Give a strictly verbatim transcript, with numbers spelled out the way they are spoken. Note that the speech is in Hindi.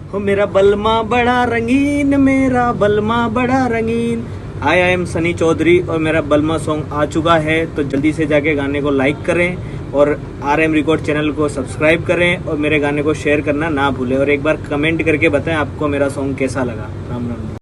हो मेरा बलमा बड़ा रंगीन, मेरा बलमा बड़ा रंगीन। I I am Sunny Chaudhary और मेरा बलमा सॉन्ग आ चुका है, तो जल्दी से जाके गाने को लाइक करें और आर एम रिकॉर्ड चैनल को सब्सक्राइब करें और मेरे गाने को शेयर करना ना भूलें और एक बार कमेंट करके बताएं आपको मेरा सॉन्ग कैसा लगा। राम राम।